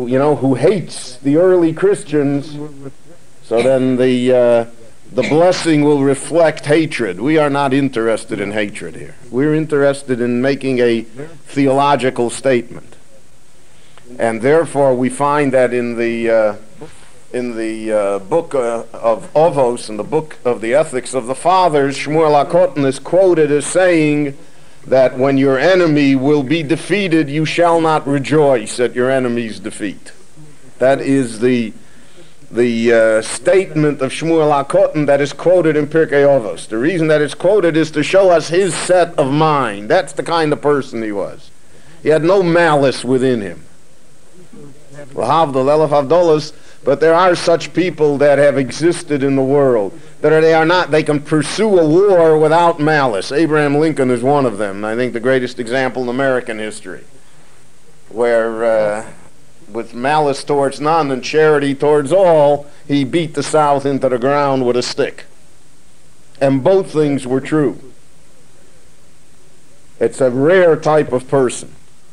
who hates the early Christians, so then the blessing will reflect hatred. We are not interested in hatred here. We're interested in making a theological statement. And therefore we find that in the book of Ovos, in the book of the Ethics of the Fathers, Shmuel HaKotan is quoted as saying that when your enemy will be defeated, you shall not rejoice at your enemy's defeat. That is the statement of Shmuel HaKotan that is quoted in Pirkei Avos. The reason that it's quoted is to show us his set of mind. That's the kind of person he was. He had no malice within him. L'havdol elef havdolos, but there are such people that have existed in the world. They can pursue a war without malice. Abraham Lincoln is one of them. I think the greatest example in American history, where with malice towards none and charity towards all, he beat the South into the ground with a stick. And both things were true. It's a rare type of person.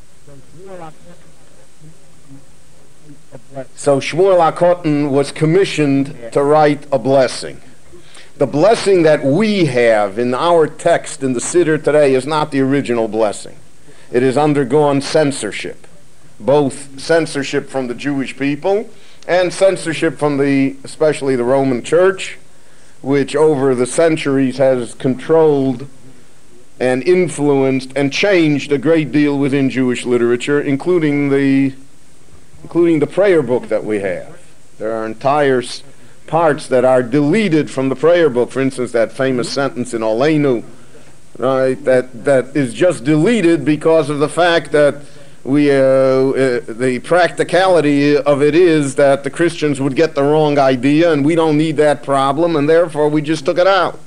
So Shmuel HaKotan was commissioned to write a blessing. The blessing that we have in our text in the Siddur today is not the original blessing. It has undergone censorship, both censorship from the Jewish people and censorship from especially the Roman Church, which over the centuries has controlled and influenced and changed a great deal within Jewish literature, including the prayer book that we have. There are entire parts that are deleted from the prayer book. For instance, that famous sentence in Oleinu, right, that is just deleted because of the fact that the practicality of it is that the Christians would get the wrong idea, and we don't need that problem, and therefore we just took it out.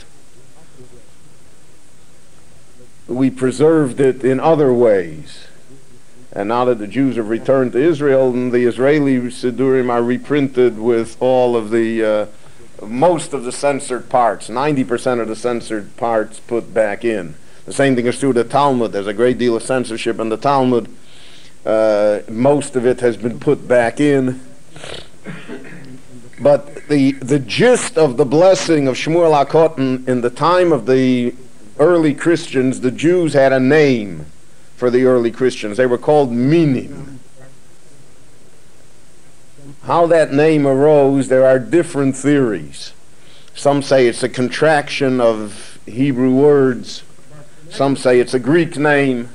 We preserved it in other ways. And now that the Jews have returned to Israel, and the Israeli Siddurim are reprinted with all of most of the censored parts, 90% of the censored parts put back in. The same thing is true of the Talmud. There's a great deal of censorship in the Talmud. Most of it has been put back in. But the gist of the blessing of Shmuel HaKotan, in the time of the early Christians, the Jews had a name for the early Christians. They were called Minim. How that name arose, there are different theories. Some say it's a contraction of Hebrew words. Some say it's a Greek name.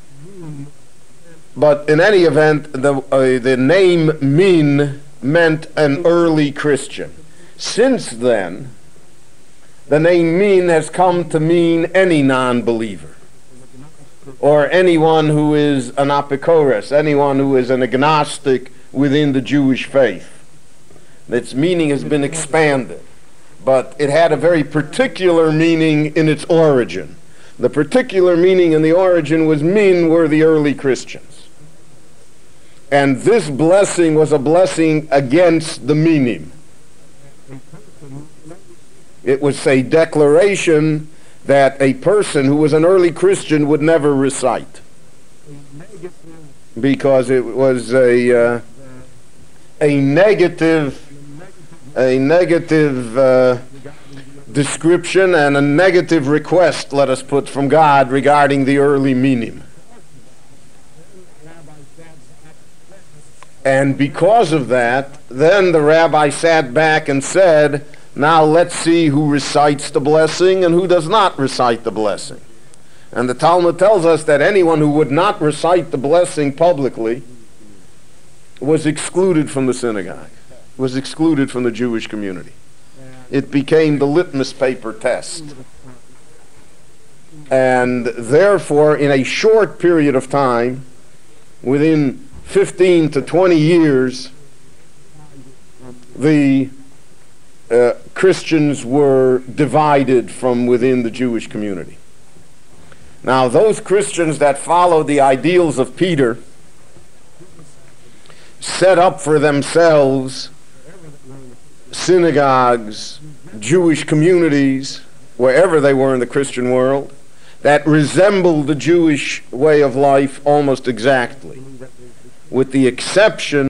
But in any event, the name Min meant an early Christian. Since then, the name Min has come to mean any non-believer, or anyone who is an apikoros, anyone who is an agnostic within the Jewish faith. Its meaning has been expanded, but it had a very particular meaning in its origin. The particular meaning in the origin was Min were the early Christians. And this blessing was a blessing against the Minim. It was a declaration that a person who was an early Christian would never recite, because it was a negative description and a negative request, let us put, from God regarding the early Minim. And because of that, then the rabbi sat back and said, now let's see who recites the blessing and who does not recite the blessing. And the Talmud tells us that anyone who would not recite the blessing publicly was excluded from the synagogue, was excluded from the Jewish community. It became the litmus paper test. And therefore, in a short period of time, within 15 to 20 years, the Christians were divided from within the Jewish community. Now, those Christians that followed the ideals of Peter set up for themselves synagogues, Jewish communities, wherever they were in the Christian world, that resembled the Jewish way of life almost exactly, with the exception